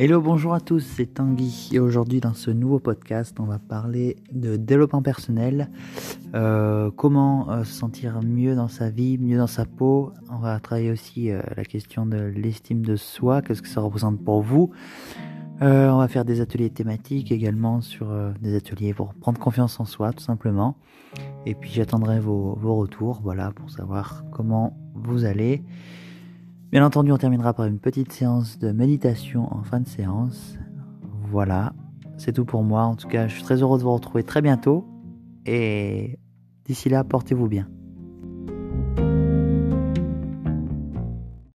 Hello, bonjour à tous, c'est Tanguy et aujourd'hui dans ce nouveau podcast, on va parler de développement personnel, comment se sentir mieux dans sa vie, mieux dans sa peau. On va travailler aussi la question de l'estime de soi, qu'est-ce que ça représente pour vous. On va faire des ateliers thématiques également sur des ateliers pour prendre confiance en soi tout simplement. Et puis j'attendrai vos retours, voilà, pour savoir comment vous allez. Bien entendu, on terminera par une petite séance de méditation en fin de séance. Voilà, c'est tout pour moi. En tout cas, je suis très heureux de vous retrouver très bientôt. Et d'ici là, portez-vous bien.